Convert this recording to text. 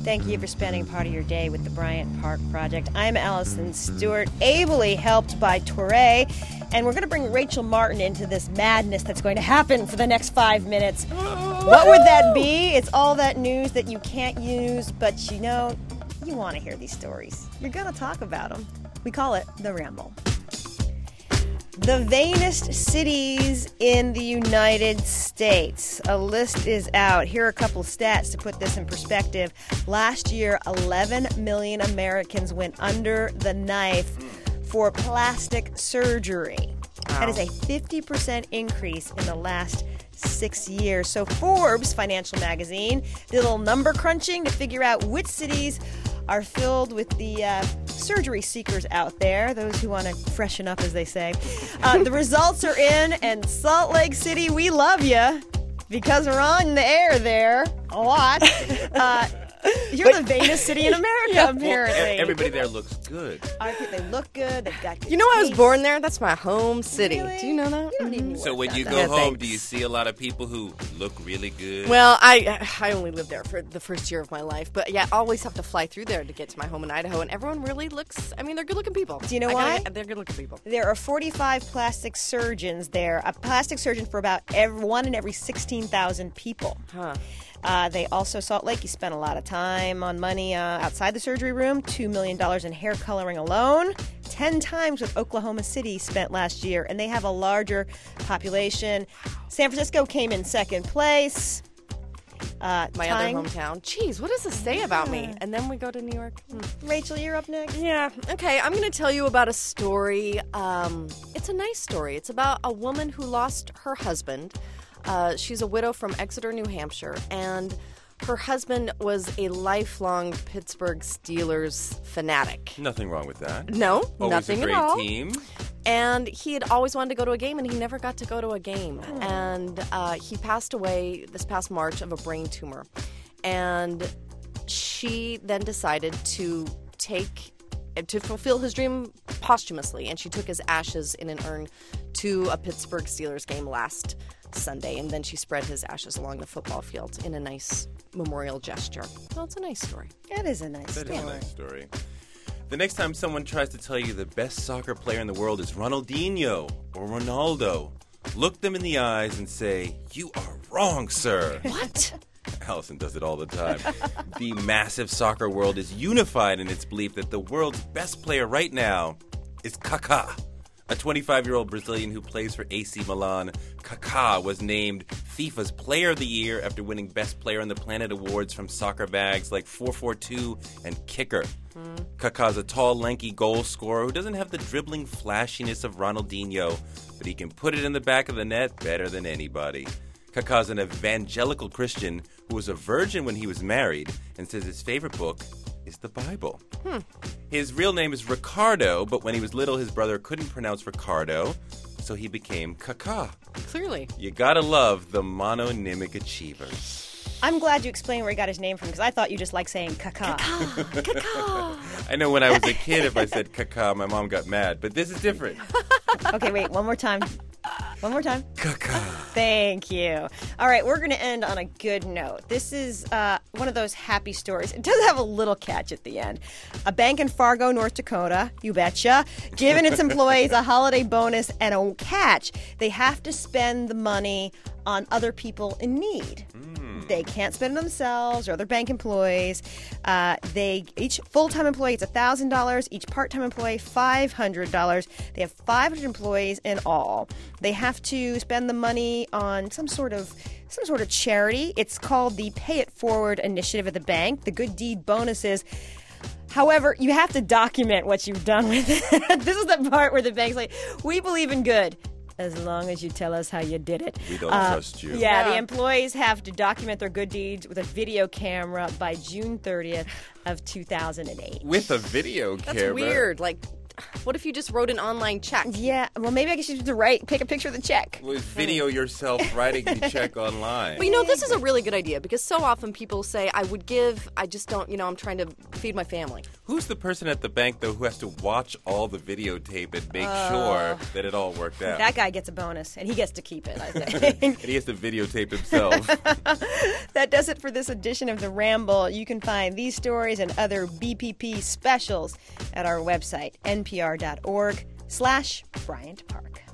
Thank you for spending part of your day with the Bryant Park Project. I'm Allison Stewart, ably helped by Torre, and we're going to bring Rachel Martin into this madness that's going to happen for the next 5 minutes. What would that be? It's all that news that you can't use, but you want to hear these stories. You're going to talk about them. We call it The Ramble. The vainest cities in the United States. A list is out. Here are a couple of stats to put this in perspective. Last year, 11 million Americans went under the knife for plastic surgery. Wow. That is a 50% increase in the last 6 years. So Forbes, financial magazine, did a little number crunching to figure out which cities are filled with the surgery seekers out there, those who want to freshen up, as they say. The results are in, and Salt Lake City, we love you because we're on the air there a lot. You're the vainest city in America, apparently. Well, everybody there looks good. I think they look good. They've got good You know, I was taste. born there. That's my home city. Really? Do you know that? You don't need So when you that. go Yeah, home, thanks. do you see a lot of people who look really good? Well, I only lived there for the first year of my life. But yeah, I always have to fly through there to get to my home in Idaho. And everyone really looks, I mean, they're good-looking people. Do you know why? They're good-looking people. There are 45 plastic surgeons there. A plastic surgeon for about one in every 16,000 people. Huh. They also, Salt Lake, you spent a lot of time on money outside the surgery room, $2 million in hair coloring alone, 10 times what Oklahoma City spent last year, and they have a larger population. San Francisco came in second place. My other hometown. Jeez, what does this say about me? And then we go to New York. Rachel, you're up next. Yeah. Okay, I'm going to tell you about a story. It's a nice story. It's about a woman who lost her husband. She's a widow from Exeter, New Hampshire, and her husband was a lifelong Pittsburgh Steelers fanatic. Nothing wrong with that. No, Always nothing a great at all. team. And he had always wanted to go to a game, and he never got to go to a game. And he passed away this past March of a brain tumor. And she then decided to fulfill his dream posthumously, and she took his ashes in an urn to a Pittsburgh Steelers game last Sunday, and then she spread his ashes along the football field in a nice memorial gesture. Well, it's a nice story. That is a nice That story. is a nice story. The next time someone tries to tell you the best soccer player in the world is Ronaldinho or Ronaldo, look them in the eyes and say, "You are wrong, sir." What? Allison does it all the time. The massive soccer world is unified in its belief that the world's best player right now is Kaká. A 25-year-old Brazilian who plays for AC Milan, Kaká was named FIFA's Player of the Year after winning Best Player on the Planet awards from soccer bags like 442 and Kicker. Kaká's a tall, lanky goal scorer who doesn't have the dribbling flashiness of Ronaldinho, but he can put it in the back of the net better than anybody. Kaká's an evangelical Christian who was a virgin when he was married and says his favorite book is the Bible. His real name is Ricardo, but when he was little, his brother couldn't pronounce Ricardo, so he became Kaká. Clearly. You gotta love the mononymic achievers. I'm glad you explained where he got his name from, because I thought you just like saying Kaká. I know when I was a kid, if I said Kaká, my mom got mad, but this is different. Okay, wait, one more time. One more time. Kaká. Thank you. All right, we're going to end on a good note. This is one of those happy stories. It does have a little catch at the end. A bank in Fargo, North Dakota, you betcha, giving its employees a holiday bonus and a catch. They have to spend the money on other people in need. They can't spend it themselves or other bank employees. Each full-time employee gets $1,000. Each part-time employee $500. They have 500 employees in all. They have to spend the money on some sort of charity. It's called the Pay It Forward initiative at the bank. The good deed bonuses. However, you have to document what you've done with it. This is the part where the bank's like, "We believe in good, as long as you tell us how you did it." We don't trust you. Yeah, the employees have to document their good deeds with a video camera by June 30th of 2008. With a video That's camera. weird. Like, What if you just wrote an online check? Yeah, well, maybe I guess you should take a picture of the check. Well, video yourself writing the check online. But this is a really good idea because so often people say, I would give, I just don't, I'm trying to feed my family. Who's the person at the bank, though, who has to watch all the videotape and make sure that it all worked out? That guy gets a bonus, and he gets to keep it, I think. And he has to videotape himself. That does it for this edition of The Ramble. You can find these stories and other BPP specials at our website, npr.org/Bryant Park.